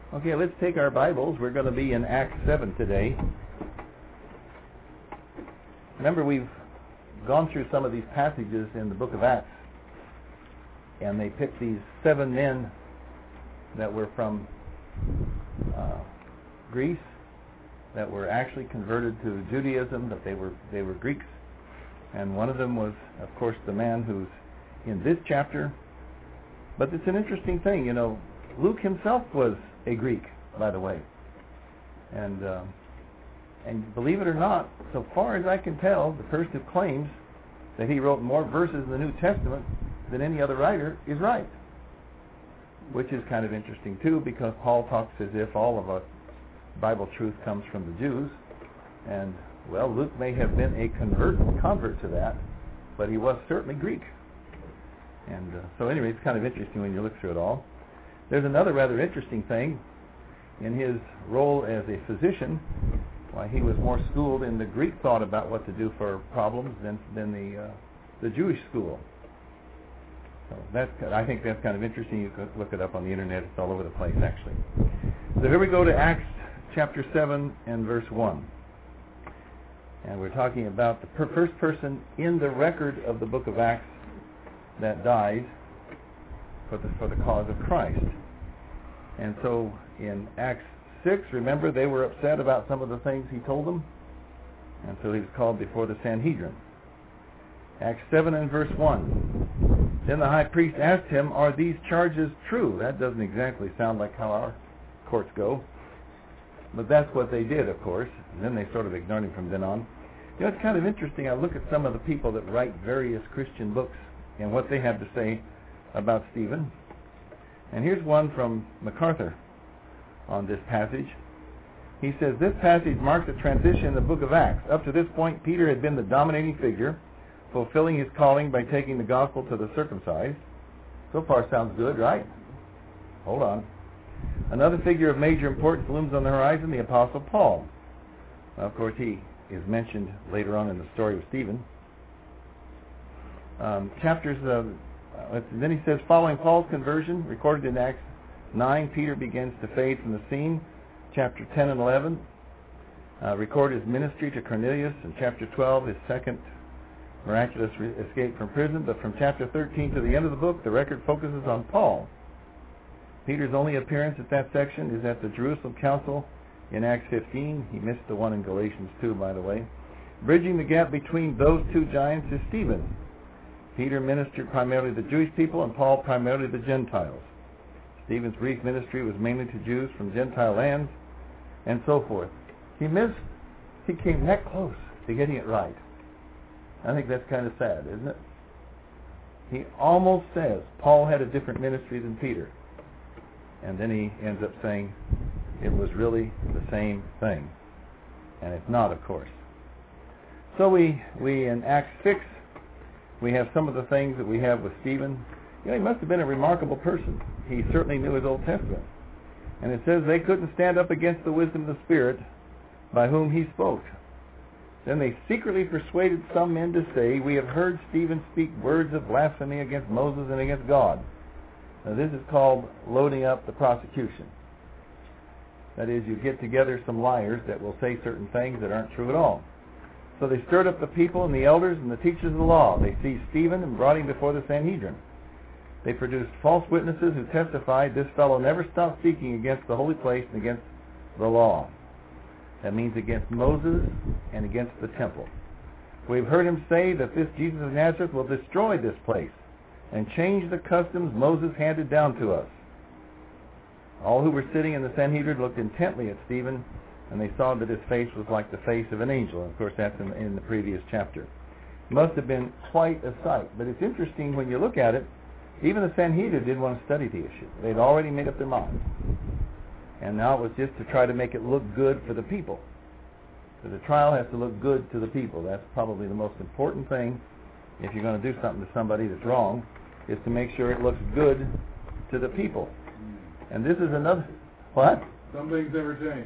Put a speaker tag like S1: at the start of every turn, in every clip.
S1: Okay, let's take our Bibles. We're going to be in Acts 7 today. Remember, we've gone through some of these passages in the book of Acts, and they picked these 7 men that were from Greece, that were actually converted to Judaism, that they were Greeks. And one of them was, of course, the man who's in this chapter. But it's an interesting thing, you know. Luke himself was a Greek, by the way. And believe it or not, so far as I can tell, the person who claims that he wrote more verses in the New Testament than any other writer is right. Which is kind of interesting, too, because Paul talks as if all of Bible truth comes from the Jews. And, well, Luke may have been a convert to that, but he was certainly Greek. And so anyway, it's kind of interesting when you look through it all. There's another rather interesting thing. In his role as a physician, why he was more schooled in the Greek thought about what to do for problems than the Jewish school. So I think that's kind of interesting. You could look it up on the internet. It's all over the place, actually. So here we go to Acts chapter 7 and verse 1. And we're talking about the first person in the record of the book of Acts that died for the cause of Christ. And so in Acts 6, remember, they were upset about some of the things he told them, and so he was called before the Sanhedrin. Acts 7 and verse 1. Then the high priest asked him, "Are these charges true?" That doesn't exactly sound like how our courts go, but that's what they did, of course, and then they sort of ignored him from then on. You know, it's kind of interesting. I look at some of the people that write various Christian books and what they have to say about Stephen. And here's one from MacArthur on this passage. He says, "This passage marks a transition in the book of Acts. Up to this point, Peter had been the dominating figure, fulfilling his calling by taking the gospel to the circumcised." So far sounds good, right? Hold on. Another figure of major importance looms on the horizon, the Apostle Paul. Now, of course, he is mentioned later on in the story of Stephen. Then he says, following Paul's conversion, recorded in Acts 9, Peter begins to fade from the scene. Chapter 10 and 11 record his ministry to Cornelius. In chapter 12, his second miraculous escape from prison. But from chapter 13 to the end of the book, the record focuses on Paul. Peter's only appearance at that section is at the Jerusalem Council in Acts 15. He missed the one in Galatians 2, by the way. Bridging the gap between those two giants is Stephen. Peter ministered primarily to the Jewish people and Paul primarily to the Gentiles. Stephen's brief ministry was mainly to Jews from Gentile lands and so forth. He came that close to getting it right. I think that's kind of sad, isn't it? He almost says Paul had a different ministry than Peter. And then he ends up saying it was really the same thing. And it's not, of course. So we in Acts 6, we have some of the things that we have with Stephen. You know, he must have been a remarkable person. He certainly knew his Old Testament. And it says they couldn't stand up against the wisdom of the Spirit by whom he spoke. Then they secretly persuaded some men to say, "We have heard Stephen speak words of blasphemy against Moses and against God." Now this is called loading up the prosecution. That is, you get together some liars that will say certain things that aren't true at all. So they stirred up the people and the elders and the teachers of the law. They seized Stephen and brought him before the Sanhedrin. They produced false witnesses who testified, "This fellow never stopped speaking against the holy place and against the law." That means against Moses and against the temple. "We've heard him say that this Jesus of Nazareth will destroy this place and change the customs Moses handed down to us." All who were sitting in the Sanhedrin looked intently at Stephen, and they saw that his face was like the face of an angel. And of course, that's in the previous chapter. It must have been quite a sight. But it's interesting when you look at it, even the Sanhedrin didn't want to study the issue. They'd already made up their mind. And now it was just to try to make it look good for the people. So the trial has to look good to the people. That's probably the most important thing if you're going to do something to somebody that's wrong, is to make sure it looks good to the people. And this is another... What?
S2: Some things never change.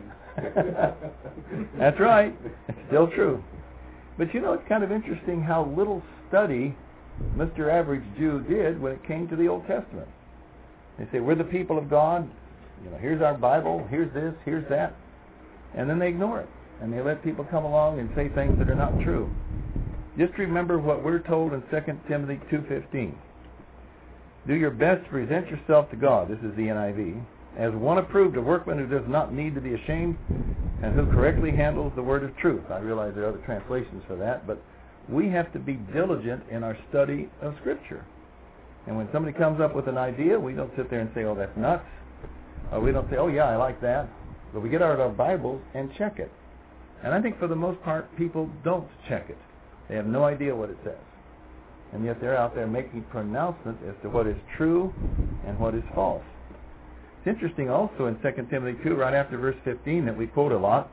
S1: That's right. It's still true. But you know, it's kind of interesting how little study Mr. Average Jew did when it came to the Old Testament. They say, we're the people of God. Here's our Bible, here's this, here's that, and then they ignore it, and they let people come along and say things that are not true. Just remember what we're told in 2 Timothy 2:15. Do your best to present yourself to God, this is the NIV, as one approved, a workman who does not need to be ashamed and who correctly handles the word of truth. I realize there are other translations for that, but we have to be diligent in our study of Scripture. And when somebody comes up with an idea, we don't sit there and say, oh, that's nuts. Or we don't say, oh, yeah, I like that. But we get out our Bibles and check it. And I think for the most part, people don't check it. They have no idea what it says. And yet they're out there making pronouncements as to what is true and what is false. It's interesting also in 2 Timothy 2, right after verse 15 that we quote a lot,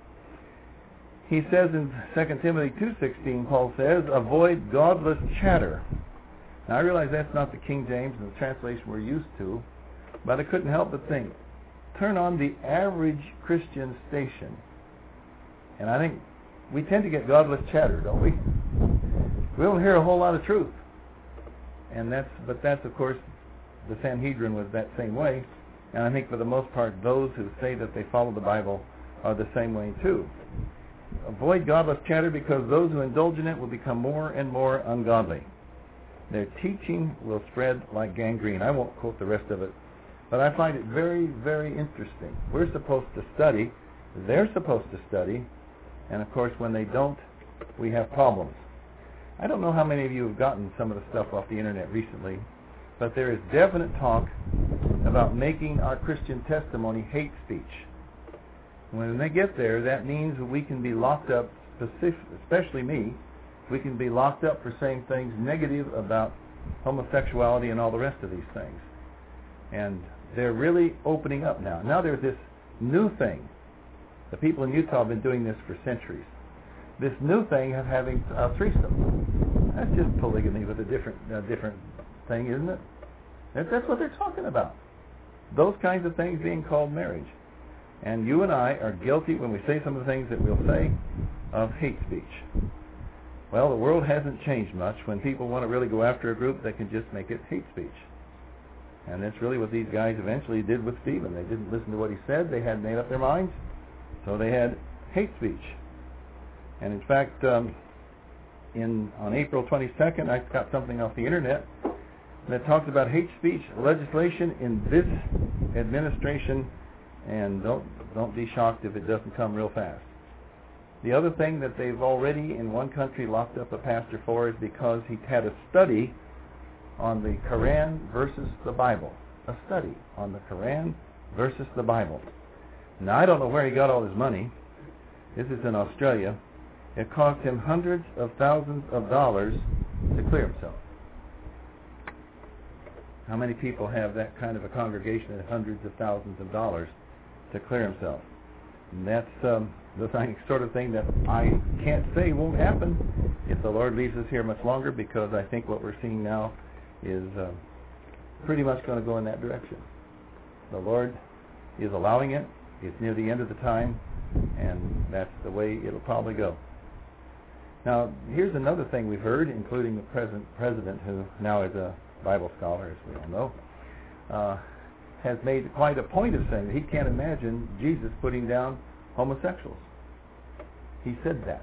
S1: he says in 2 Timothy 2:16, Paul says, avoid godless chatter. Now I realize that's not the King James and the translation we're used to, but I couldn't help but think, turn on the average Christian station, and I think we tend to get godless chatter, don't we? We don't hear a whole lot of truth. And that's of course, the Sanhedrin was that same way. And I think for the most part, those who say that they follow the Bible are the same way too. Avoid godless chatter because those who indulge in it will become more and more ungodly. Their teaching will spread like gangrene. I won't quote the rest of it, but I find it very, very interesting. We're supposed to study. They're supposed to study. And of course, when they don't, we have problems. I don't know how many of you have gotten some of the stuff off the internet recently, but there is definite talk about making our Christian testimony hate speech. When they get there, that means we can be locked up, especially me, we can be locked up for saying things negative about homosexuality and all the rest of these things. And they're really opening up now. Now there's this new thing. The people in Utah have been doing this for centuries. This new thing of having a threesome. That's just polygamy with a different thing, isn't it? That's what they're talking about. Those kinds of things being called marriage. And you and I are guilty when we say some of the things that we'll say of hate speech. Well, the world hasn't changed much. When people want to really go after a group, they can just make it hate speech. And that's really what these guys eventually did with Stephen. They didn't listen to what he said. They had made up their minds. So they had hate speech. And in fact, on April 22nd, I got something off the internet that talks about hate speech legislation in this administration, and don't be shocked if it doesn't come real fast. The other thing that they've already in one country locked up a pastor for is because he had a study on the Quran versus the Bible. A study on the Quran versus the Bible. Now, I don't know where he got all his money. This is in Australia. It cost him hundreds of thousands of dollars to clear himself. How many people have that kind of a congregation at hundreds of thousands of dollars to clear himself? And that's the sort of thing that I can't say won't happen if the Lord leaves us here much longer, because I think what we're seeing now is pretty much going to go in that direction. The Lord is allowing it. It's near the end of the time, and that's the way it'll probably go. Now, here's another thing we've heard, including the present president, who now is a Bible scholar, as we all know, has made quite a point of saying that he can't imagine Jesus putting down homosexuals. He said that.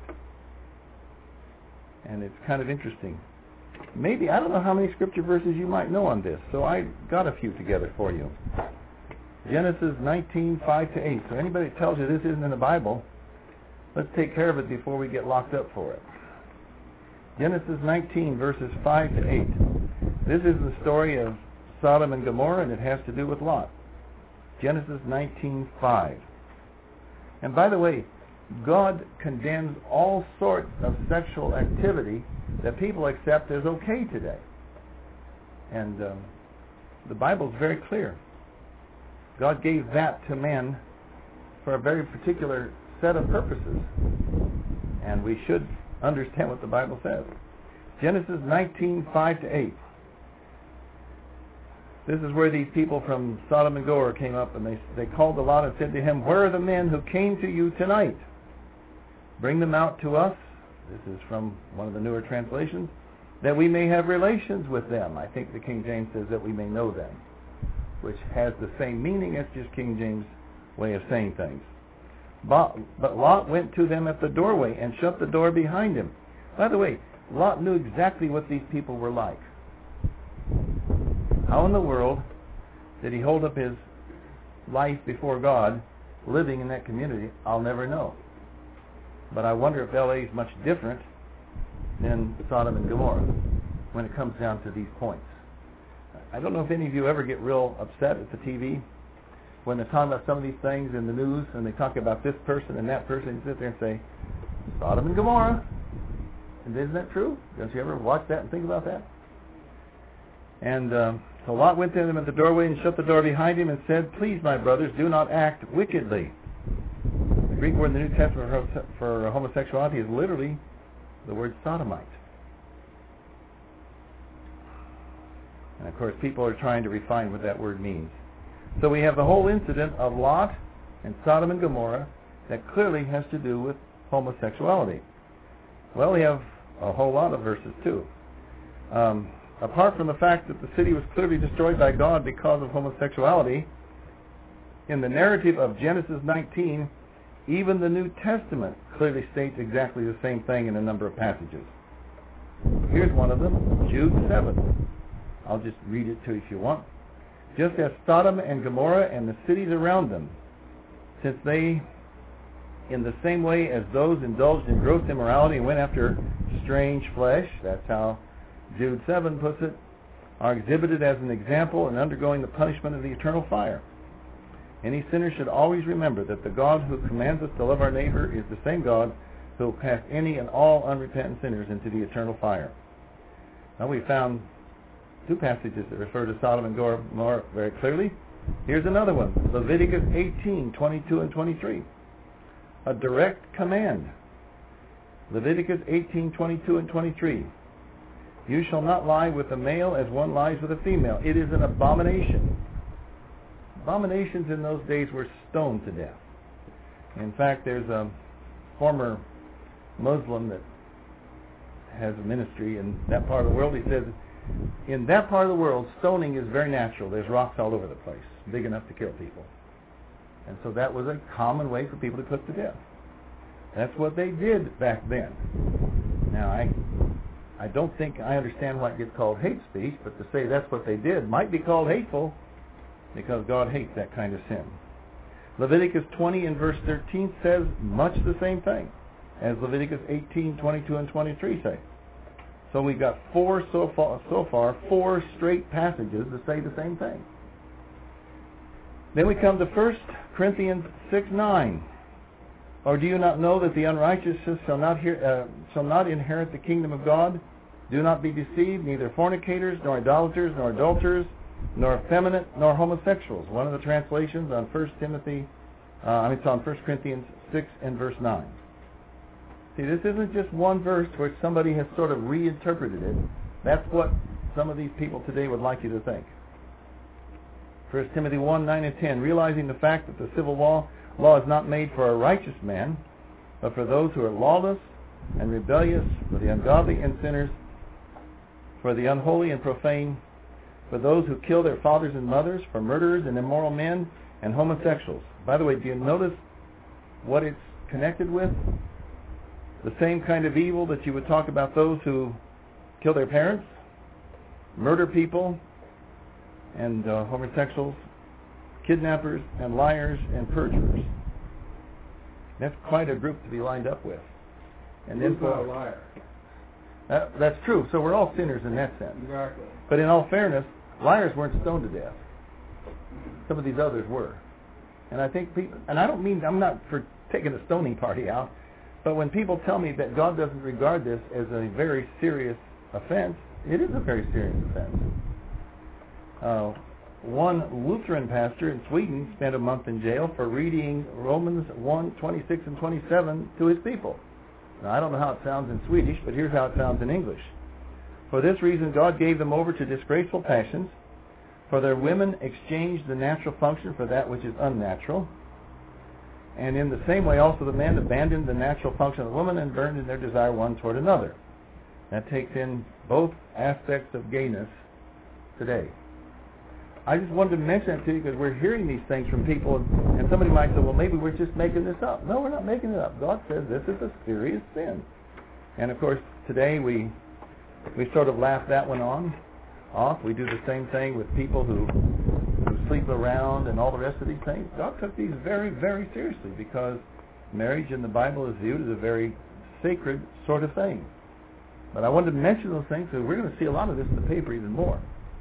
S1: And it's kind of interesting. Maybe, I don't know how many scripture verses you might know on this, so I got a few together for you. Genesis 19, 5-8. So anybody that tells you this isn't in the Bible, let's take care of it before we get locked up for it. Genesis 19, verses 5-8. This is the story of Sodom and Gomorrah, and it has to do with Lot. Genesis 19:5. And by the way, God condemns all sorts of sexual activity that people accept as okay today. And the Bible's very clear. God gave that to men for a very particular set of purposes. And we should understand what the Bible says. Genesis 19:5-8. This is where these people from Sodom and Gomorrah came up, and they called to Lot and said to him, "Where are the men who came to you tonight? Bring them out to us." This is from one of the newer translations. "That we may have relations with them." I think the King James says that we may know them. which has the same meaning as just King James' way of saying things. But Lot went to them at the doorway and shut the door behind him. By the way, Lot knew exactly what these people were like. How in the world did he hold up his life before God living in that community? I'll never know. But I wonder if L.A. is much different than Sodom and Gomorrah when it comes down to these points. I don't know if any of you ever get real upset at the TV when they're talking about some of these things in the news and they talk about this person and that person, and sit there and say, Sodom and Gomorrah. And isn't that true? Don't you ever watch that and think about that? And so Lot went to them at the doorway and shut the door behind him and said, please, my brothers, do not act wickedly. The Greek word in the New Testament for homosexuality is literally the word sodomite. And of course, people are trying to refine what that word means. So we have the whole incident of Lot and Sodom and Gomorrah that clearly has to do with homosexuality. Well, we have a whole lot of verses too. Apart from the fact that the city was clearly destroyed by God because of homosexuality, in the narrative of Genesis 19, even the New Testament clearly states exactly the same thing in a number of passages. Here's one of them, Jude 7. I'll just read it to you if you want. Just as Sodom and Gomorrah and the cities around them, since they, in the same way as those indulged in gross immorality and went after strange flesh, that's how Jude 7 puts it, are exhibited as an example and undergoing the punishment of the eternal fire. Any sinner should always remember that the God who commands us to love our neighbor is the same God who will cast any and all unrepentant sinners into the eternal fire. Now we found two passages that refer to Sodom and Gomorrah very clearly. Here's another one, Leviticus 18, 22 and 23. A direct command. Leviticus 18, 22 and 23. You shall not lie with a male as one lies with a female. It is an abomination. Abominations in those days were stoned to death. In fact, there's a former Muslim that has a ministry in that part of the world. He says, in that part of the world, stoning is very natural. There's rocks all over the place, big enough to kill people. And so that was a common way for people to put to death. That's what they did back then. Now, I don't think I understand why it gets called hate speech, but to say that's what they did might be called hateful because God hates that kind of sin. Leviticus 20 and verse 13 says much the same thing as Leviticus 18, 22 and 23 say. So we've got four straight passages that say the same thing. Then we come to 1 Corinthians 6:9. Or do you not know that the unrighteous shall not inherit the kingdom of God? Do not be deceived, neither fornicators, nor idolaters, nor adulterers, nor effeminate, nor homosexuals. One of the translations on 1 Corinthians 6 and verse 9. See, this isn't just one verse where somebody has sort of reinterpreted it. That's what some of these people today would like you to think. 1 Timothy 1, 9 and 10, realizing the fact that the civil law is not made for a righteous man, but for those who are lawless and rebellious, for the ungodly and sinners, for the unholy and profane, for those who kill their fathers and mothers, for murderers and immoral men, and homosexuals. By the way, do you notice what it's connected with? The same kind of evil that you would talk about those who kill their parents, murder people, and homosexuals, kidnappers, and liars, and perjurers. That's quite a group to be lined up with. And then
S2: not a liar?
S1: That's true. So we're all sinners in that sense.
S2: Exactly.
S1: But in all fairness, liars weren't stoned to death. Some of these others were. And I think people, and I don't mean, I'm not for taking a stoning party out, but when people tell me that God doesn't regard this as a very serious offense, it is a very serious offense. One Lutheran pastor in Sweden spent a month in jail for reading Romans 1, 26 and 27 to his people. Now, I don't know how it sounds in Swedish, but here's how it sounds in English. For this reason, God gave them over to disgraceful passions, for their women exchanged the natural function for that which is unnatural. And in the same way, also the men abandoned the natural function of the woman and burned in their desire one toward another. That takes in both aspects of gayness today. I just wanted to mention that to you because we're hearing these things from people, and somebody might say, well, maybe we're just making this up. No, we're not making it up. God says this is a serious sin. And of course, today we sort of laugh that one off. We do the same thing with people who sleep around and all the rest of these things. God took these very, very seriously because marriage in the Bible is viewed as a very sacred sort of thing. But I wanted to mention those things because we're going to see a lot of this in the paper even more.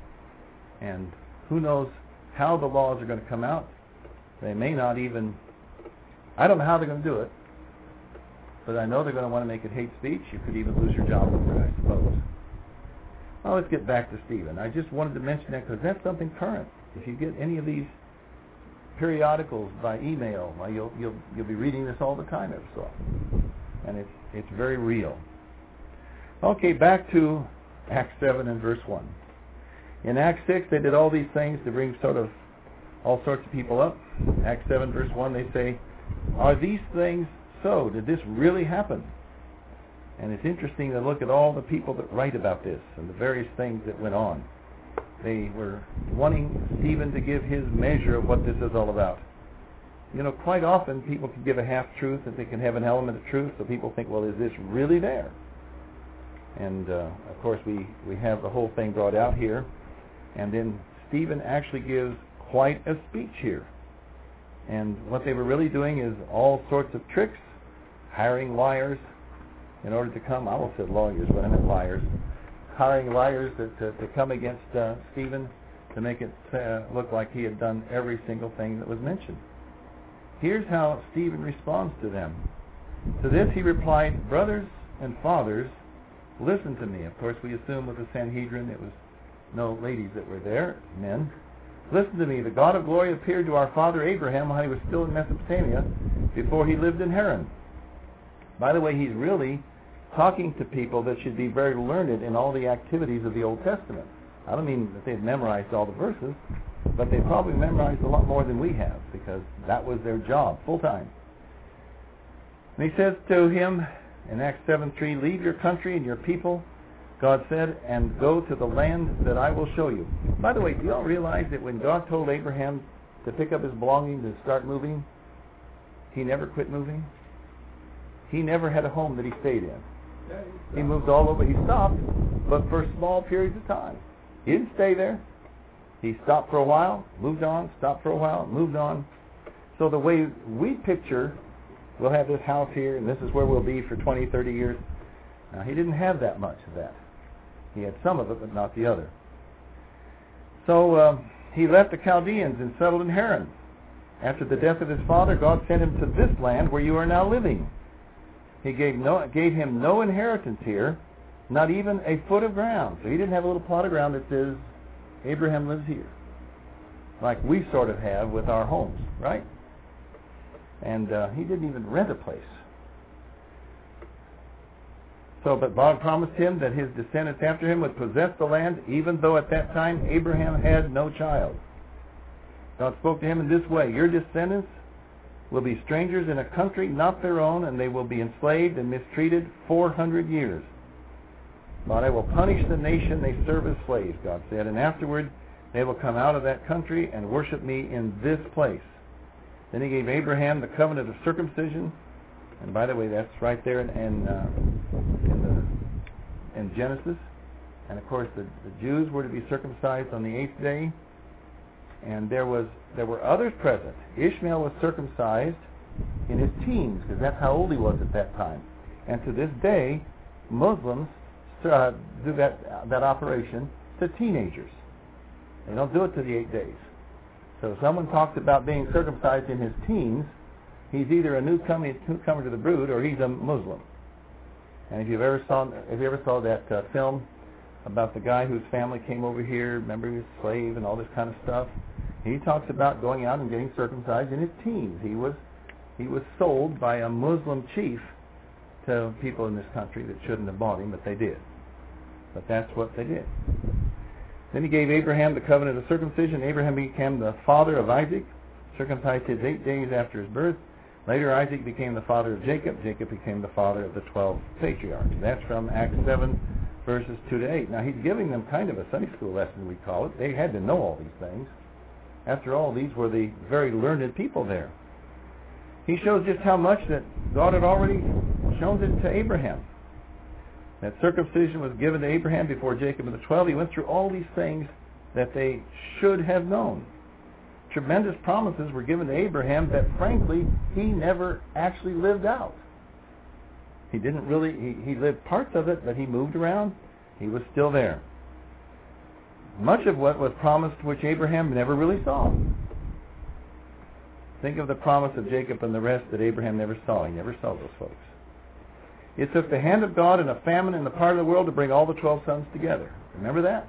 S1: And who knows how the laws are going to come out. They may not even, I don't know how they're going to do it, but I know they're going to want to make it hate speech. You could even lose your job over it, I suppose. Well, let's get back to Stephen. I just wanted to mention that because that's something current. If you get any of these periodicals by email, well, you'll be reading this all the time every so often. And it's very real. Okay, back to Acts 7 and verse 1. In Acts 6, they did all these things to bring sort of all sorts of people up. Acts 7 verse 1, they say, are these things so? Did this really happen? And it's interesting to look at all the people that write about this and the various things that went on. They were wanting Stephen to give his measure of what this is all about. You know, quite often people can give a half-truth and they can have an element of truth, so people think, well, is this really there? And, of course, we have the whole thing brought out here. And then Stephen actually gives quite a speech here. And what they were really doing is all sorts of tricks, hiring liars in order to come. I almost said lawyers, but I meant liars. Hiring liars to come against Stephen to make it look like he had done every single thing that was mentioned. Here's how Stephen responds to them. To this he replied, brothers and fathers, listen to me. Of course, we assume with the Sanhedrin it was no ladies that were there, men. Listen to me. The God of glory appeared to our father Abraham while he was still in Mesopotamia before he lived in Haran. By the way, he's really talking to people that should be very learned in all the activities of the Old Testament. I don't mean that they've memorized all the verses, but they probably memorized a lot more than we have because that was their job, full time. And he says to him in Acts 7:3, leave your country and your people, God said, and go to the land that I will show you. By the way, do you all realize that when God told Abraham to pick up his belongings and start moving, he never quit moving? He never had a home that he stayed in. He moved all over. He stopped, but for small periods of time. He didn't stay there. He stopped for a while, moved on, stopped for a while, moved on. So the way we picture, we'll have this house here, and this is where we'll be for 20, 30 years. Now, he didn't have that much of that. He had some of it, but not the other. So he left the Chaldeans and settled in Haran. After the death of his father, God sent him to this land where you are now living. He gave him no inheritance here, not even a foot of ground. So he didn't have a little plot of ground that says, Abraham lives here, like we sort of have with our homes, right? And he didn't even rent a place. So, but God promised him that his descendants after him would possess the land, even though at that time Abraham had no child. God spoke to him in this way, your descendants will be strangers in a country not their own, and they will be enslaved and mistreated 400 years. But I will punish the nation they serve as slaves, God said, and afterward they will come out of that country and worship me in this place. Then he gave Abraham the covenant of circumcision. And by the way, that's right there in Genesis. And of course, the Jews were to be circumcised on the 8th day. And there were others present. Ishmael was circumcised in his teens, because that's how old he was at that time. And to this day, Muslims do that operation to teenagers. They don't do it to the 8 days. So if someone talks about being circumcised in his teens, he's either a newcomer to the brood or he's a Muslim. And if you ever saw that film about the guy whose family came over here, remember he was a slave and all this kind of stuff, he talks about going out and getting circumcised in his teens. He was sold by a Muslim chief to people in this country that shouldn't have bought him, but they did. But that's what they did. Then he gave Abraham the covenant of circumcision. Abraham became the father of Isaac, circumcised his 8 days after his birth. Later, Isaac became the father of Jacob. Jacob became the father of the 12 patriarchs. That's from Acts 7, verses 2 to 8. Now, he's giving them kind of a Sunday school lesson, we call it. They had to know all these things. After all, these were the very learned people there. He shows just how much that God had already shown it to Abraham. That circumcision was given to Abraham before Jacob and the 12. He went through all these things that they should have known. Tremendous promises were given to Abraham that, frankly, he never actually lived out. He didn't really, he lived parts of it, but he moved around. He was still there. Much of what was promised, which Abraham never really saw. Think of the promise of Jacob and the rest that Abraham never saw. He never saw those folks. It took the hand of God and a famine in the part of the world to bring all the 12 sons together. Remember that?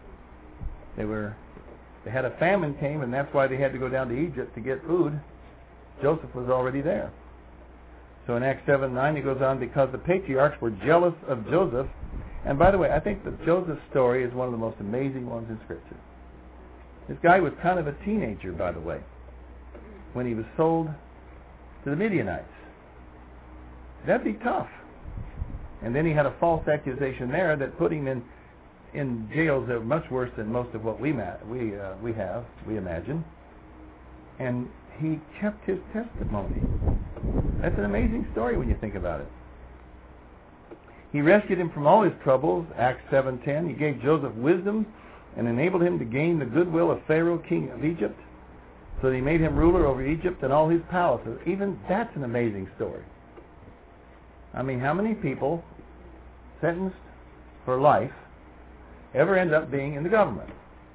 S1: They had a famine came, and that's why they had to go down to Egypt to get food. Joseph was already there. So in Acts 7:9, he goes on, because the patriarchs were jealous of Joseph. And by the way, I think that Joseph's story is one of the most amazing ones in Scripture. This guy was kind of a teenager, by the way, when he was sold to the Midianites. That'd be tough. And then he had a false accusation there that put him in jails that were much worse than most of what we imagine. And he kept his testimony. That's an amazing story when you think about it. He rescued him from all his troubles, Acts 7:10. He gave Joseph wisdom and enabled him to gain the goodwill of Pharaoh, king of Egypt, so that he made him ruler over Egypt and all his palaces. Even that's an amazing story. I mean, how many people sentenced for life ever end up being in the government?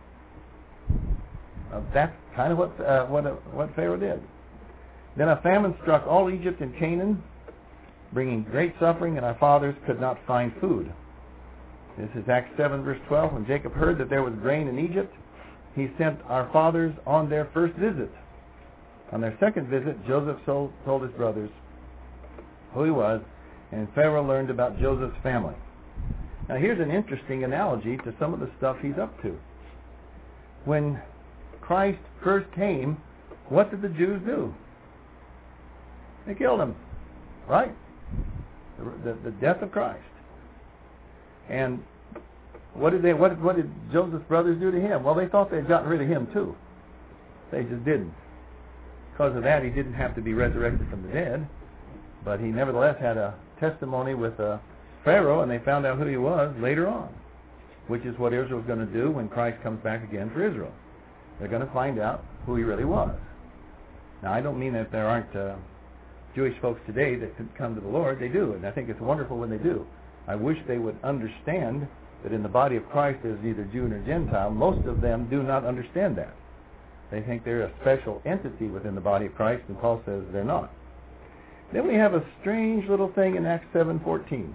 S1: That's kind of what Pharaoh did. Then a famine struck all Egypt and Canaan, bringing great suffering, and our fathers could not find food. This is Acts 7, verse 12. When Jacob heard that there was grain in Egypt, he sent our fathers on their first visit. On their second visit, Joseph told his brothers who he was, and Pharaoh learned about Joseph's family. Now here's an interesting analogy to some of the stuff he's up to. When Christ first came, what did the Jews do? They killed him, right? The death of Christ. And what did Joseph's brothers do to him? Well, they thought they had gotten rid of him too. They just didn't. Because of that, he didn't have to be resurrected from the dead, but he nevertheless had a testimony with Pharaoh, and they found out who he was later on, which is what Israel's going to do when Christ comes back again for Israel. They're going to find out who he really was. Now, I don't mean that there aren't Jewish folks today that could come to the Lord. They do, and I think it's wonderful when they do. I wish they would understand that in the body of Christ there's neither Jew nor Gentile. Most of them do not understand that. They think they're a special entity within the body of Christ, and Paul says they're not. Then we have a strange little thing in Acts 7:14.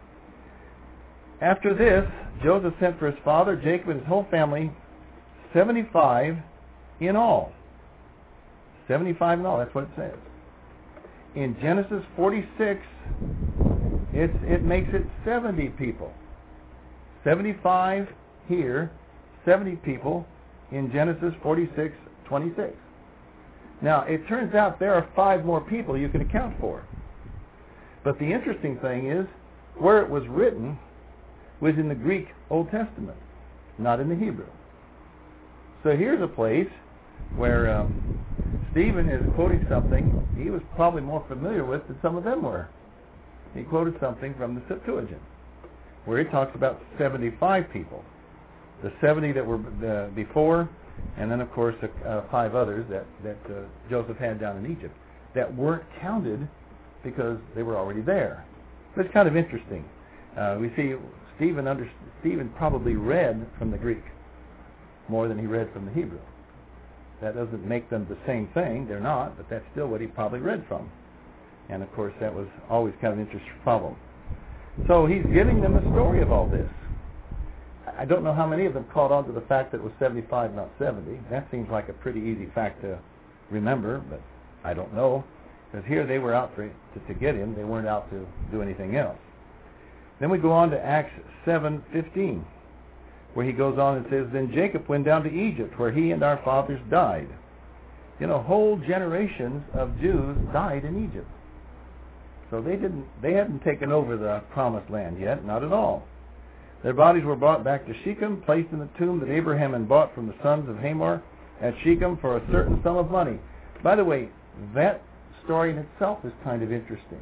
S1: After this, Joseph sent for his father, Jacob, and his whole family, 75 in all. 75 in all, that's what it says. In Genesis 46, it makes it 70 people. 75 here, 70 people in Genesis 46:26. Now, it turns out there are 5 more people you can account for. But the interesting thing is, where it was written was in the Greek Old Testament, not in the Hebrew. So here's a place where Stephen is quoting something he was probably more familiar with than some of them were. He quoted something from the Septuagint, where he talks about 75 people. The 70 that were before, and then, of course, 5 others that Joseph had down in Egypt that weren't counted because they were already there. But it's kind of interesting. We see Stephen probably read from the Greek more than he read from the Hebrew. That doesn't make them the same thing. They're not, but that's still what he probably read from. And, of course, that was always kind of an interesting problem. So he's giving them a story of all this. I don't know how many of them caught on to the fact that it was 75, not 70. That seems like a pretty easy fact to remember, but I don't know. Because here they were out to get him. They weren't out to do anything else. Then we go on to Acts 7:15, where he goes on and says, Then Jacob went down to Egypt, where he and our fathers died. You know, whole generations of Jews died in Egypt. So they hadn't taken over the promised land yet, not at all. Their bodies were brought back to Shechem, placed in the tomb that Abraham had bought from the sons of Hamor at Shechem for a certain sum of money. By the way, that story in itself is kind of interesting.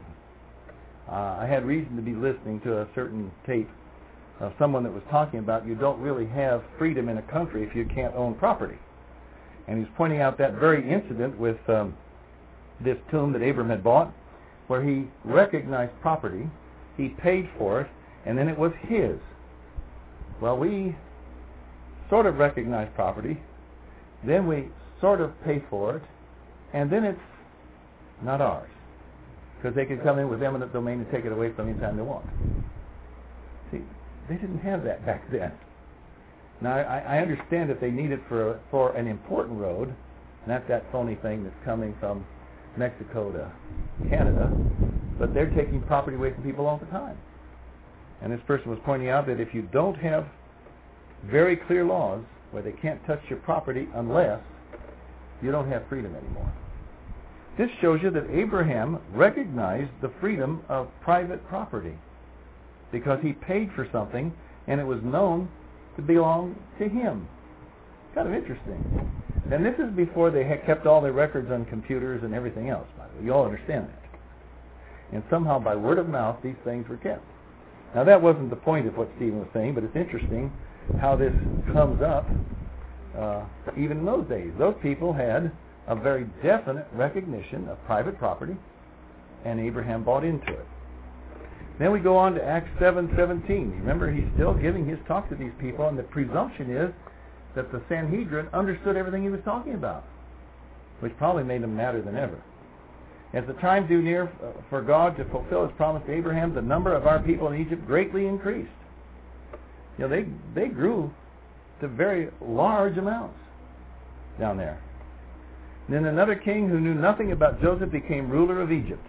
S1: I had reason to be listening to a certain tape of someone that was talking about you don't really have freedom in a country if you can't own property. And he's pointing out that very incident with this tomb that Abraham had bought, where he recognized property, he paid for it, and then it was his. Well, we sort of recognize property, then we sort of pay for it, and then it's not ours. Because they could come in with eminent domain and take it away from any time they want. See, they didn't have that back then. Now, I understand that they need it for an important road, not that phony thing that's coming from Mexico to Canada, but they're taking property away from people all the time. And this person was pointing out that if you don't have very clear laws where they can't touch your property unless you don't have freedom anymore. This shows you that Abraham recognized the freedom of private property because he paid for something and it was known to belong to him. Kind of interesting. And this is before they had kept all their records on computers and everything else, by the way. You all understand that. And somehow by word of mouth these things were kept. Now that wasn't the point of what Stephen was saying, but it's interesting how this comes up even in those days. Those people had a very definite recognition of private property, and Abraham bought into it. Then we go on to Acts 7:17. Remember, he's still giving his talk to these people, and the presumption is that the Sanhedrin understood everything he was talking about, which probably made them madder than ever. As the time drew near for God to fulfill his promise to Abraham, the number of our people in Egypt greatly increased. You know, they grew to very large amounts down there. And then another king who knew nothing about Joseph became ruler of Egypt.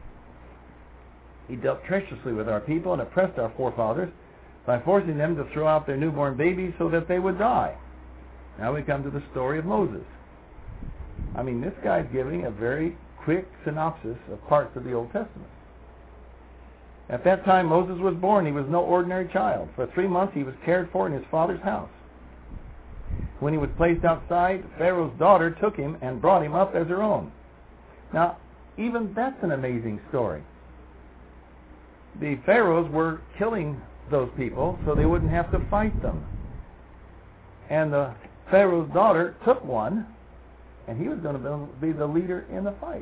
S1: He dealt treacherously with our people and oppressed our forefathers by forcing them to throw out their newborn babies so that they would die. Now we come to the story of Moses. I mean, this guy's giving a very quick synopsis of parts of the Old Testament. At that time Moses was born. He was no ordinary child. For 3 months he was cared for in his father's house. When he was placed outside, Pharaoh's daughter took him and brought him up as her own. Now, even that's an amazing story. The pharaohs were killing those people so they wouldn't have to fight them. And the Pharaoh's daughter took one, and he was going to be the leader in the fight.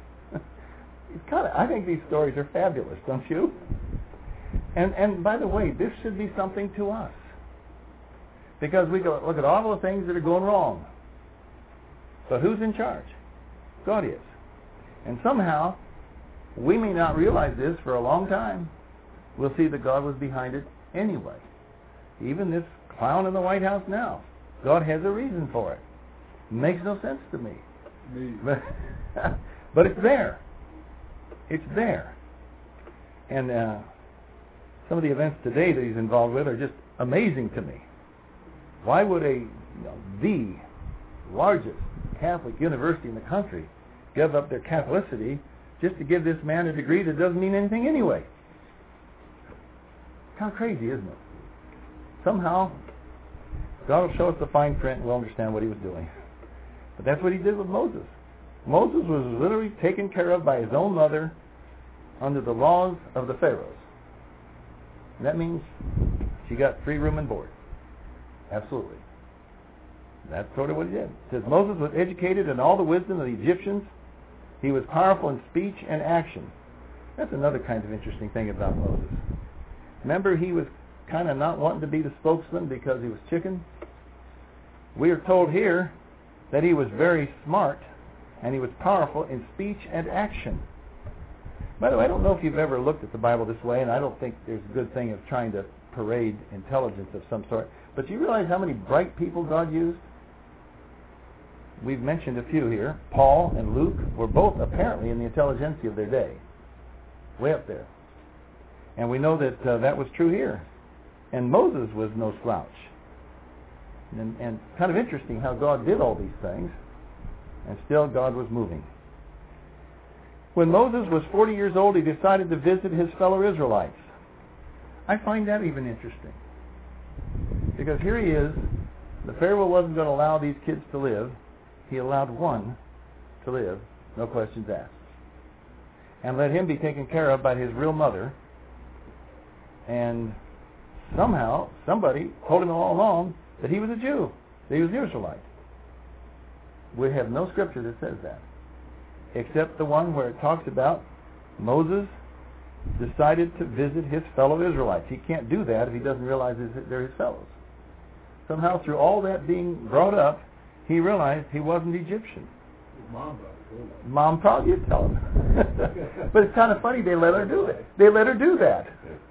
S1: I think these stories are fabulous, don't you? And by the way, this should be something to us. Because we go look at all the things that are going wrong. But who's in charge? God is. And somehow, we may not realize this for a long time. We'll see that God was behind it anyway. Even this clown in the White House now, God has a reason for it. Makes no sense to me. But it's there. It's there. And some of the events today that he's involved with are just amazing to me. Why would the largest Catholic university in the country give up their Catholicity just to give this man a degree that doesn't mean anything anyway? Kind of crazy, isn't it? Somehow, God will show us the fine print and we'll understand what he was doing. But that's what he did with Moses. Moses was literally taken care of by his own mother under the laws of the pharaohs. And that means she got free room and board. Absolutely. That's sort of what he did. It says Moses was educated in all the wisdom of the Egyptians. He was powerful in speech and action. That's another kind of interesting thing about Moses. Remember, he was kind of not wanting to be the spokesman because he was chicken. We are told here that he was very smart and he was powerful in speech and action. By the way, I don't know if you've ever looked at the Bible this way, and I don't think there's a good thing of trying to parade intelligence of some sort. But do you realize how many bright people God used? We've mentioned a few here. Paul and Luke were both apparently in the intelligentsia of their day. Way up there. And we know that that was true here. And Moses was no slouch. And kind of interesting how God did all these things, and still God was moving. When Moses was 40 years old, he decided to visit his fellow Israelites. I find that even interesting. Because here he is. The Pharaoh wasn't going to allow these kids to live. He allowed one to live, no questions asked. And let him be taken care of by his real mother. And somehow, somebody told him all along that he was a Jew, that he was an Israelite. We have no scripture that says that, except the one where it talks about Moses decided to visit his fellow Israelites. He can't do that if he doesn't realize they're his fellows. Somehow, through all that being brought up, he realized he wasn't Egyptian. Mom probably did tell him. But it's kind of funny they let her do it. They let her do that.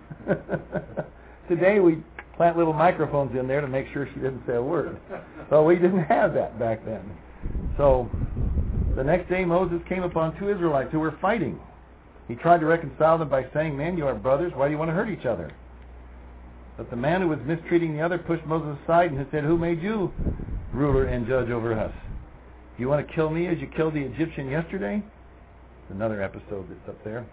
S1: Today we plant little microphones in there to make sure she didn't say a word. But we didn't have that back then. So the next day Moses came upon two Israelites who were fighting. He tried to reconcile them by saying, "Man, you are brothers. Why do you want to hurt each other?" But the man who was mistreating the other pushed Moses aside and said, "Who made you ruler and judge over us? Do you want to kill me as you killed the Egyptian yesterday?" Another episode that's up there.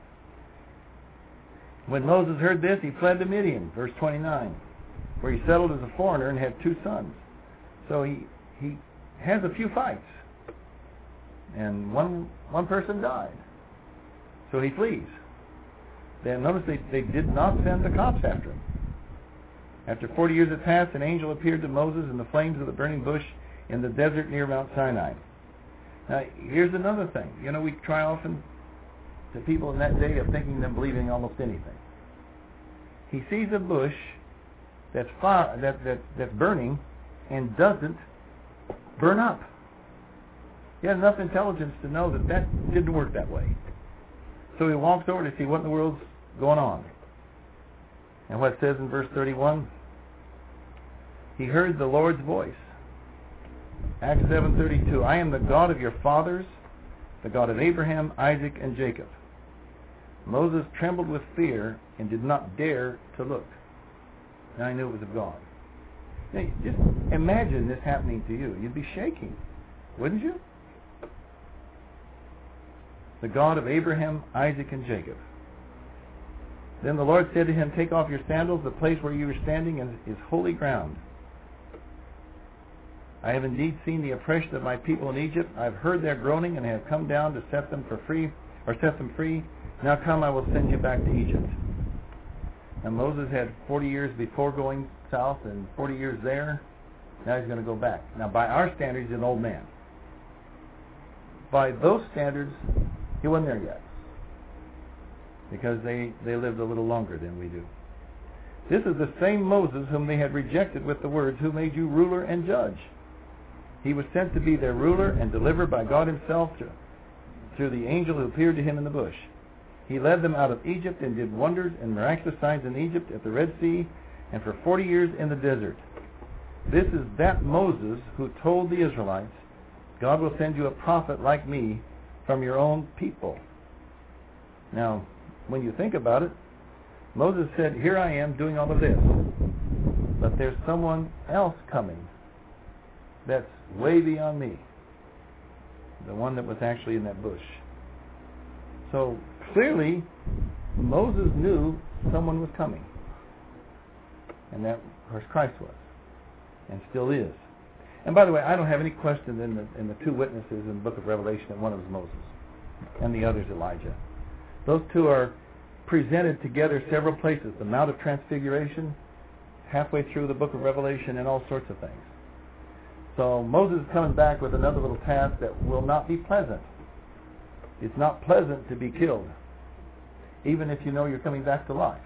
S1: When Moses heard this, he fled to Midian, verse 29, where he settled as a foreigner and had 2 sons. So he has a few fights. And one person died. So he flees. Then notice they did not send the cops after him. After 40 years had passed, an angel appeared to Moses in the flames of the burning bush in the desert near Mount Sinai. Now, here's another thing. We try often to people in that day of thinking them believing almost anything. He sees a bush that's burning and doesn't burn up. He had enough intelligence to know that didn't work that way. So he walks over to see what in the world's going on. And what it says in verse 31, he heard the Lord's voice. Acts 7:32, "I am the God of your fathers, the God of Abraham, Isaac, and Jacob." Moses trembled with fear and did not dare to look. And I knew it was of God. Now, just imagine this happening to you. You'd be shaking, wouldn't you? The God of Abraham, Isaac, and Jacob. Then the Lord said to him, "Take off your sandals. The place where you are standing is holy ground. I have indeed seen the oppression of my people in Egypt. I have heard their groaning and have come down to set them free. Now come, I will send you back to Egypt." Now Moses had 40 years before going south and 40 years there. Now he's going to go back. Now by our standards, he's an old man. By those standards, he wasn't there yet, because they lived a little longer than we do. This is the same Moses whom they had rejected with the words, "Who made you ruler and judge?" He was sent to be their ruler and delivered by God himself through the angel who appeared to him in the bush. He led them out of Egypt and did wonders and miraculous signs in Egypt, at the Red Sea, and for 40 years in the desert. This is that Moses who told the Israelites, "God will send you a prophet like me from your own people." Now, when you think about it, Moses said, "Here I am doing all of this, but there's someone else coming that's way beyond me." The one that was actually in that bush. So clearly, Moses knew someone was coming. And that, of course, Christ was. And still is. And by the way, I don't have any question in the 2 witnesses in the book of Revelation that one of them is Moses. And the other is Elijah. Those 2 are presented together several places. The Mount of Transfiguration, halfway through the book of Revelation, and all sorts of things. So Moses is coming back with another little task that will not be pleasant. It's not pleasant to be killed, even if you know you're coming back to life.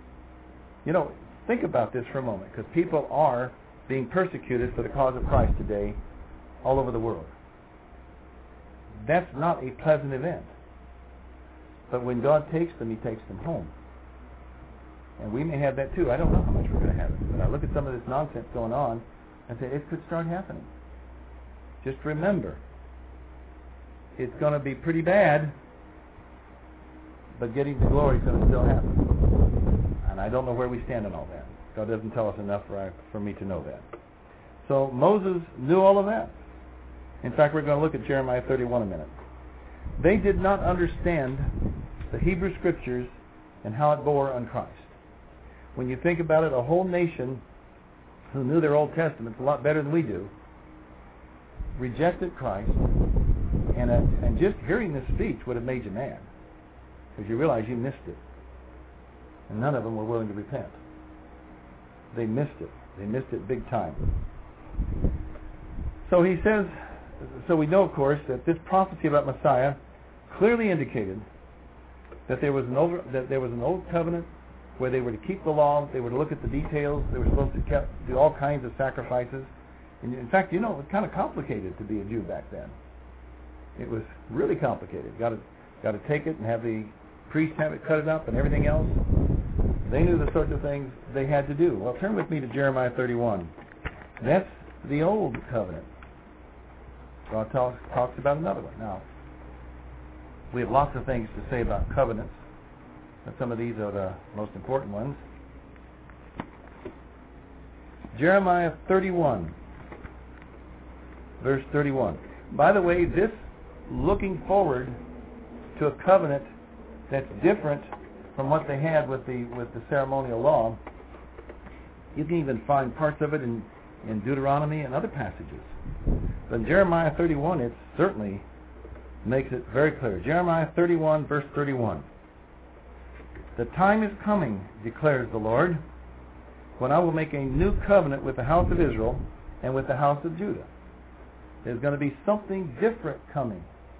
S1: Think about this for a moment, because people are being persecuted for the cause of Christ today all over the world. That's not a pleasant event. But when God takes them, he takes them home. And we may have that too. I don't know how much we're going to have it. But I look at some of this nonsense going on and say, it could start happening. Just remember, it's going to be pretty bad, but getting to glory is going to still happen. And I don't know where we stand on all that. God doesn't tell us enough for me to know that. So Moses knew all of that. In fact, we're going to look at Jeremiah 31 a minute. They did not understand the Hebrew Scriptures and how it bore on Christ. When you think about it, a whole nation who knew their Old Testaments a lot better than we do, rejected Christ, and just hearing this speech would have made you mad, because you realize you missed it. And none of them were willing to repent. They missed it. They missed it big time. So he says, so we know, of course, that this prophecy about Messiah clearly indicated that there was an old covenant where they were to keep the law, they were to look at the details, they were supposed to do all kinds of sacrifices. And in fact, it was kind of complicated to be a Jew back then. It was really complicated. Got to take it and have the priest have it cut it up and everything else. They knew the sorts of things they had to do. Well, turn with me to Jeremiah 31. That's the old covenant. God talks about another one. Now, we have lots of things to say about covenants, but some of these are the most important ones. Jeremiah 31, verse 31. By the way, this looking forward to a covenant that's different from what they had with the ceremonial law, you can even find parts of it in Deuteronomy and other passages. But in Jeremiah 31, it certainly makes it very clear. Jeremiah 31, verse 31. The time is coming, declares the Lord, when I will make a new covenant with the house of Israel and with the house of Judah. There's going to be something different coming.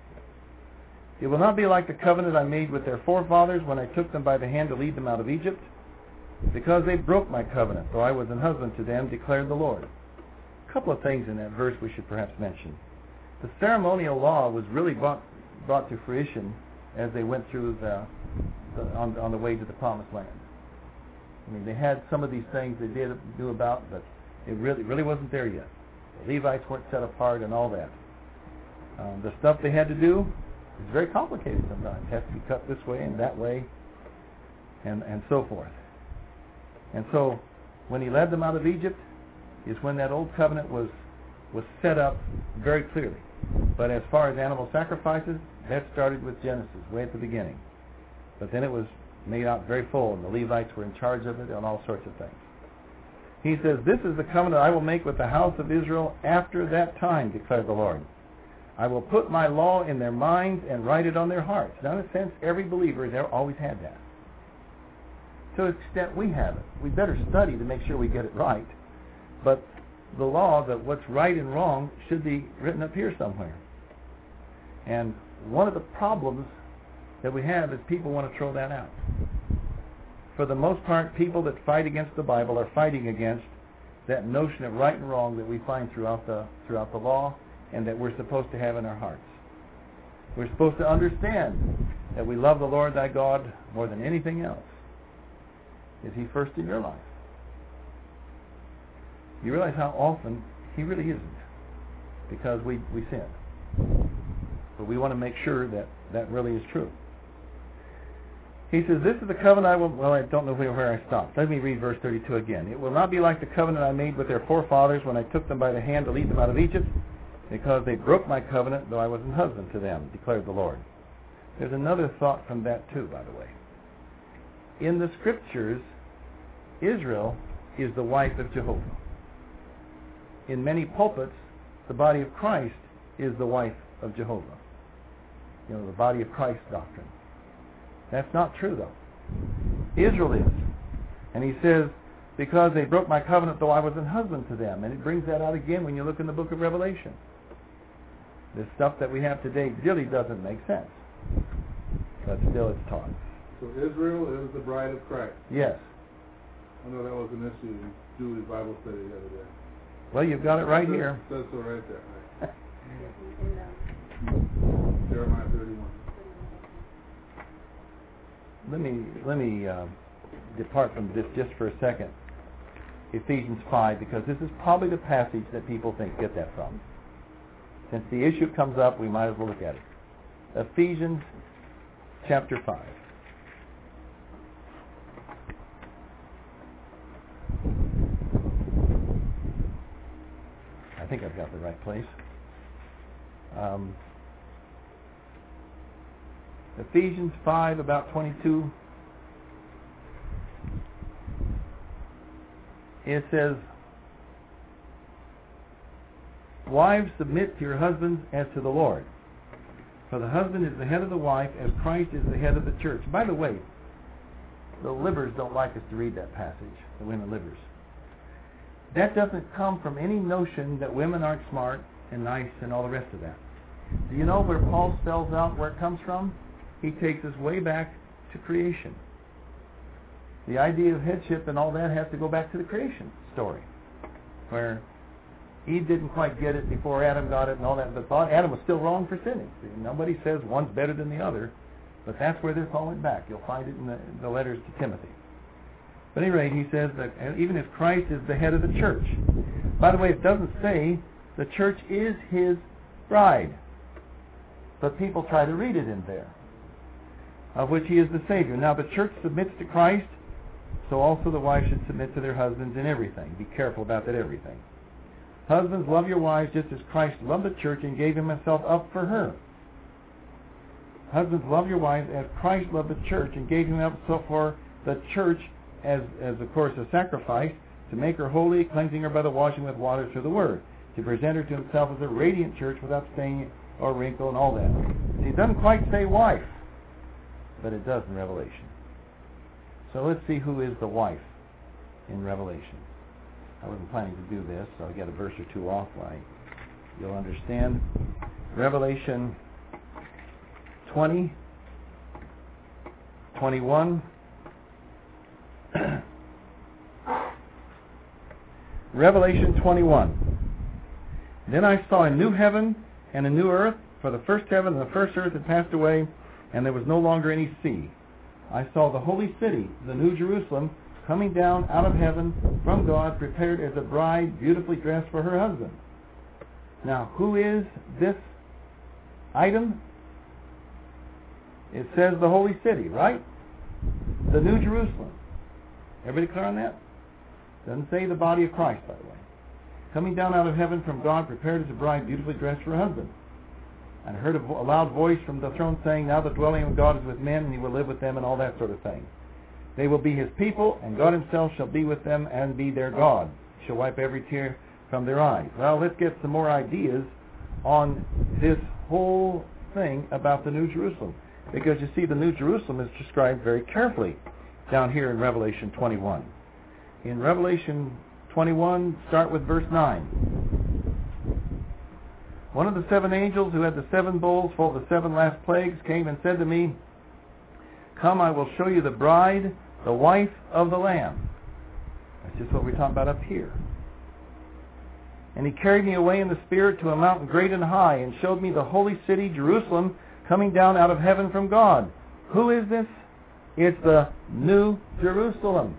S1: It will not be like the covenant I made with their forefathers when I took them by the hand to lead them out of Egypt, because they broke my covenant, though I was an husband to them, declared the Lord. A couple of things in that verse we should perhaps mention. The ceremonial law was really brought to fruition as they went through on the way to the Promised Land. I mean, they had some of these things they knew about, but it really wasn't there yet. The Levites weren't set apart and all that. The stuff they had to do is very complicated sometimes. It has to be cut this way and that way, and so forth. And so, when he led them out of Egypt, is when that old covenant was set up very clearly. But as far as animal sacrifices, that started with Genesis, way at the beginning. But then it was made out very full, and the Levites were in charge of it and all sorts of things. He says, this is the covenant I will make with the house of Israel after that time, declared the Lord. I will put my law in their minds and write it on their hearts. Now, in a sense, every believer has always had that. To the extent we have it, we better study to make sure we get it right. But the law, that what's right and wrong, should be written up here somewhere. And one of the problems that we have is people want to throw that out. For the most part, people that fight against the Bible are fighting against that notion of right and wrong that we find throughout the law and that we're supposed to have in our hearts. We're supposed to understand that we love the Lord thy God more than anything else. Is he first in your life? You realize how often he really isn't, because we sin. But we want to make sure that that really is true. He says, this is the covenant I will... Well, I don't know where I stopped. Let me read verse 32 again. It will not be like the covenant I made with their forefathers when I took them by the hand to lead them out of Egypt, because they broke my covenant, though I was an husband to them, declared the Lord. There's another thought from that too, by the way. In the Scriptures, Israel is the wife of Jehovah. In many pulpits, the body of Christ is the wife of Jehovah. The body of Christ doctrine. That's not true, though. Israel is. And he says, because they broke my covenant, though I was an husband to them. And it brings that out again when you look in the book of Revelation. This stuff that we have today really doesn't make sense. But still it's taught.
S2: So Israel is the bride of Christ.
S1: Yes.
S2: I know that was an issue in Julie's Bible study the other day.
S1: Well, you've got it right here.
S2: It says so right there. Right? Jeremiah 31.
S1: Let me depart from this just for a second. Ephesians 5, because this is probably the passage that people get that from. Since the issue comes up, we might as well look at it. Ephesians chapter 5. I think I've got the right place. Ephesians 5, about 22. It says, Wives, submit to your husbands as to the Lord. For the husband is the head of the wife, as Christ is the head of the church. By the way, the livers don't like us to read that passage, the women livers. That doesn't come from any notion that women aren't smart and nice and all the rest of that. Do you know where Paul spells out where it comes from? He takes us way back to creation. The idea of headship and all that has to go back to the creation story, where Eve didn't quite get it before Adam got it and all that, but Adam was still wrong for sinning. Nobody says one's better than the other, but that's where they're falling back. You'll find it in the letters to Timothy. But at any rate, he says that even if Christ is the head of the church. By the way, it doesn't say the church is his bride, but people try to read it in there, of which he is the Savior. Now, the church submits to Christ, so also the wives should submit to their husbands in everything. Be careful about that everything. Husbands, love your wives just as Christ loved the church and gave himself up for her. Husbands, love your wives as Christ loved the church and gave himself for the church as of course, a sacrifice to make her holy, cleansing her by the washing with water through the word, to present her to himself as a radiant church without stain or wrinkle and all that. See, it doesn't quite say wife, but it does in Revelation. So let's see who is the wife in Revelation. I wasn't planning to do this, so I'll get a verse or two off. You'll understand. Revelation 20, 21. Revelation 21. Then I saw a new heaven and a new earth, for the first heaven and the first earth had passed away, and there was no longer any sea. I saw the holy city, the New Jerusalem, coming down out of heaven from God, prepared as a bride beautifully dressed for her husband. Now, who is this item? It says the holy city, right? The New Jerusalem. Everybody clear on that? Doesn't say the body of Christ, by the way. Coming down out of heaven from God, prepared as a bride beautifully dressed for her husband. And I heard a loud voice from the throne saying, now the dwelling of God is with men, and he will live with them, and all that sort of thing. They will be his people, and God himself shall be with them and be their God. He shall wipe every tear from their eyes. Well, let's get some more ideas on this whole thing about the New Jerusalem. Because you see, the New Jerusalem is described very carefully down here in Revelation 21. In Revelation 21, start with verse 9. One of the seven angels who had the seven bowls full of the seven last plagues came and said to me, come, I will show you the bride, the wife of the Lamb. That's just what we're talking about up here. And he carried me away in the Spirit to a mountain great and high, and showed me the holy city, Jerusalem, coming down out of heaven from God. Who is this? It's the New Jerusalem.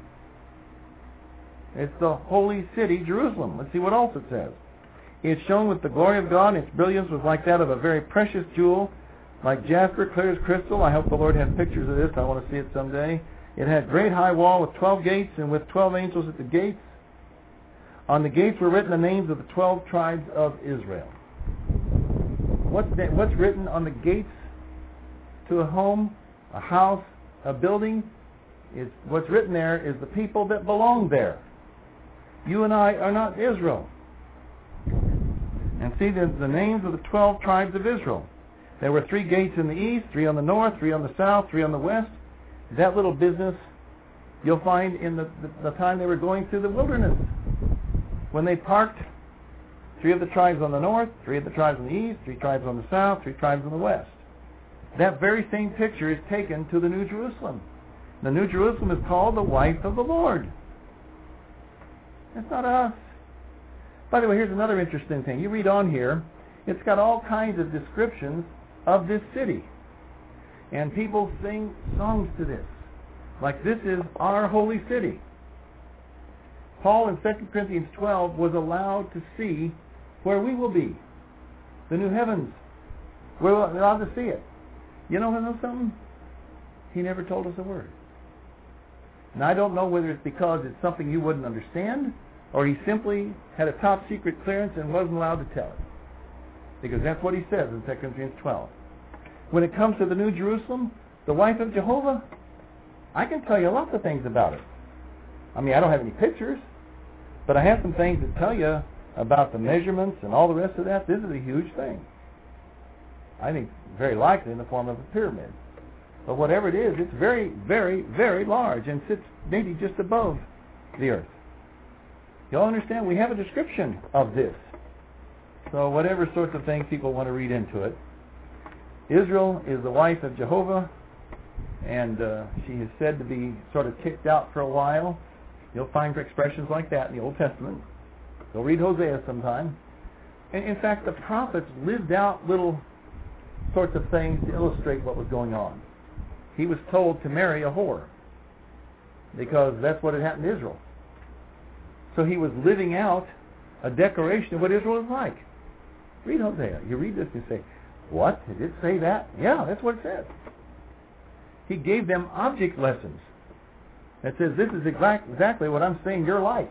S1: It's the holy city, Jerusalem. Let's see what else it says. It shone with the glory of God, and its brilliance was like that of a very precious jewel, like jasper, clear as crystal. I hope the Lord has pictures of this. I want to see it someday. It had a great high wall with 12 gates, and with 12 angels at the gates. On the gates were written the names of the 12 tribes of Israel. What's written on the gates to a home, a house, a building? What's written there is the people that belong there. You and I are not Israel. And see the names of the 12 tribes of Israel. There were 3 gates in the east, 3 on the north, 3 on the south, 3 on the west. That little business you'll find in the time they were going through the wilderness. When they parked, 3 of the tribes on the north, 3 of the tribes on the east, 3 tribes on the south, 3 tribes on the west. That very same picture is taken to the New Jerusalem. The New Jerusalem is called the wife of the Lord. That's not us. By the way, here's another interesting thing. You read on here, it's got all kinds of descriptions of this city. And people sing songs to this. Like, this is our holy city. Paul in 2 Corinthians 12 was allowed to see where we will be. The new heavens. We're allowed to see it. You know something? He never told us a word. And I don't know whether it's because it's something you wouldn't understand, or he simply had a top secret clearance and wasn't allowed to tell it. Because that's what he says in 2 Corinthians 12. When it comes to the New Jerusalem, the wife of Jehovah, I can tell you lots of things about it. I mean, I don't have any pictures, but I have some things that tell you about the measurements and all the rest of that, this is a huge thing. I think very likely in the form of a pyramid. But whatever it is, it's very, very, very large and sits maybe just above the earth. You all understand? We have a description of this. So whatever sorts of things people want to read into it. Israel is the wife of Jehovah, and she is said to be sort of kicked out for a while. You'll find expressions like that in the Old Testament. Go read Hosea sometime. And in fact, the prophets lived out little sorts of things to illustrate what was going on. He was told to marry a whore because that's what had happened to Israel. So he was living out a declaration of what Israel is like. Read Hosea. You read this and you say, what? Did it say that? Yeah, that's what it says. He gave them object lessons that says, this is exactly what I'm saying you're like.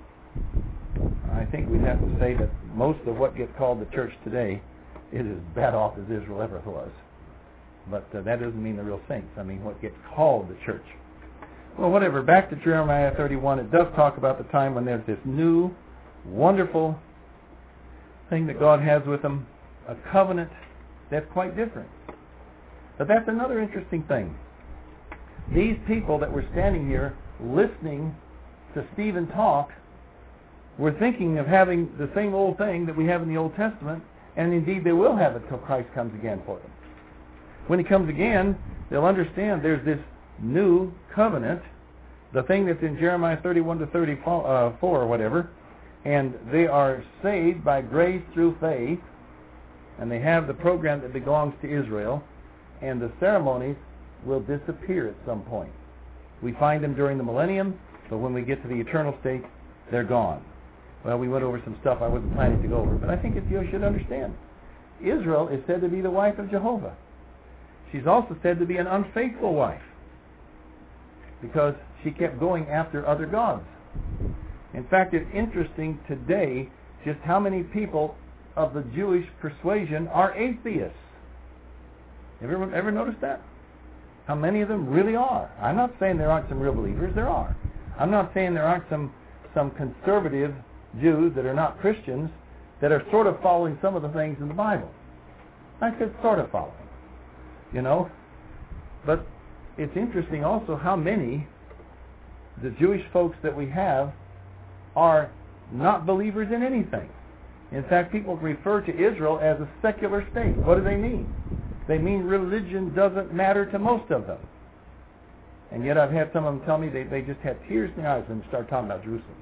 S1: I think we'd have to say that most of what gets called the church today is as bad off as Israel ever was. But that doesn't mean the real saints. I mean what gets called the church. Well, whatever. Back to Jeremiah 31. It does talk about the time when there's this new, wonderful thing that God has with them, a covenant that's quite different. But that's another interesting thing. These people that were standing here listening to Stephen talk were thinking of having the same old thing that we have in the Old Testament, and indeed they will have it till Christ comes again for them. When he comes again, they'll understand there's this new covenant, the thing that's in Jeremiah 31 to 34 or whatever, and they are saved by grace through faith, and they have the program that belongs to Israel, and the ceremonies will disappear at some point. We find them during the millennium, but when we get to the eternal state, they're gone. Well, we went over some stuff I wasn't planning to go over, but I think you should understand. Israel is said to be the wife of Jehovah. She's also said to be an unfaithful wife because she kept going after other gods. In fact, it's interesting today just how many people of the Jewish persuasion are atheists. Ever noticed that? How many of them really are? I'm not saying there aren't some real believers. There are. I'm not saying there aren't some conservative Jews that are not Christians that are sort of following some of the things in the Bible. I said sort of following. You know? But it's interesting also how many the Jewish folks that we have are not believers in anything. In fact, people refer to Israel as a secular state. What do they mean? They mean religion doesn't matter to most of them. And yet I've had some of them tell me they just had tears in their eyes when they start talking about Jerusalem.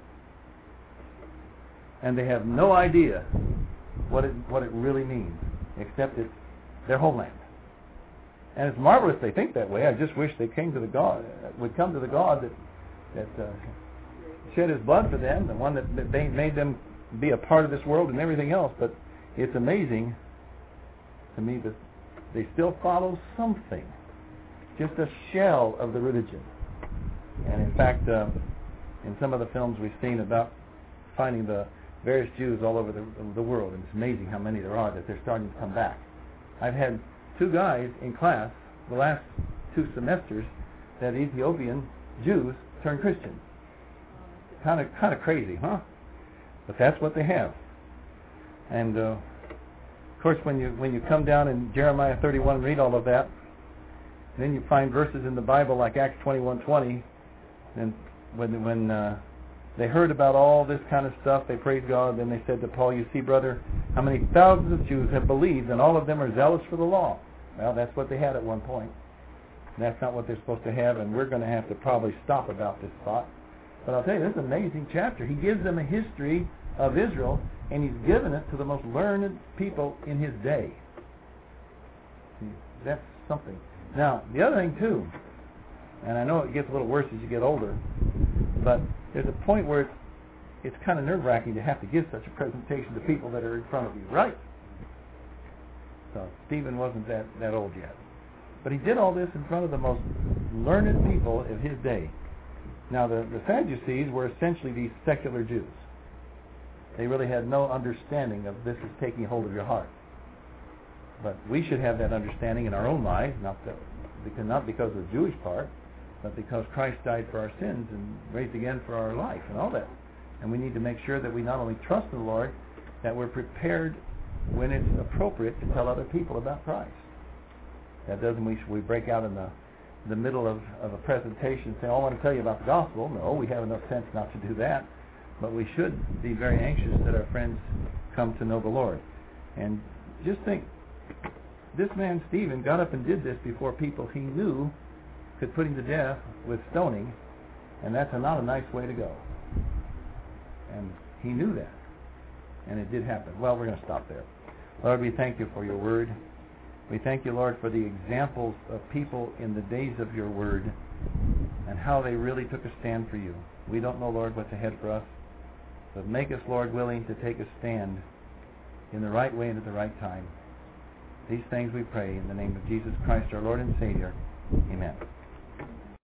S1: And they have no idea what it really means, except it's their homeland. And it's marvelous they think that way. I just wish they would come to the God that shed his blood for them, the one that made them be a part of this world and everything else. But it's amazing to me that they still follow something, just a shell of the religion. And in fact, in some of the films we've seen about finding the various Jews all over the world, and it's amazing how many there are that they're starting to come back. I've had 2 guys in class the last 2 semesters that Ethiopian Jews turned Christian. Kind of crazy, huh? But that's what they have. And of course, when you come down in Jeremiah 31 and read all of that, then you find verses in the Bible like Acts 21:20, and when they heard about all this kind of stuff, they praised God. Then they said to Paul, "You see, brother, how many thousands of Jews have believed, and all of them are zealous for the law." Well, that's what they had at one point. And that's not what they're supposed to have, and we're going to have to probably stop about this thought. But I'll tell you, this is an amazing chapter. He gives them a history of Israel, and he's given it to the most learned people in his day. That's something. Now, the other thing, too, and I know it gets a little worse as you get older, but there's a point where it's kind of nerve-wracking to have to give such a presentation to people that are in front of you, right? So Stephen wasn't that old yet. But he did all this in front of the most learned people of his day. Now, the Sadducees were essentially these secular Jews. They really had no understanding of this is taking hold of your heart. But we should have that understanding in our own lives, not because of the Jewish part, but because Christ died for our sins and raised again for our life and all that. And we need to make sure that we not only trust in the Lord, that we're prepared when it's appropriate to tell other people about Christ. That doesn't mean we break out in the middle of a presentation and say, oh, I want to tell you about the gospel. No, we have enough sense not to do that. But we should be very anxious that our friends come to know the Lord. And just think, this man Stephen got up and did this before people he knew could put him to death with stoning, and that's not a nice way to go. And he knew that, and it did happen. Well, we're going to stop there. Lord, we thank you for your word. We thank you, Lord, for the examples of people in the days of your word and how they really took a stand for you. We don't know, Lord, what's ahead for us, but make us, Lord, willing to take a stand in the right way and at the right time. These things we pray in the name of Jesus Christ, our Lord and Savior. Amen.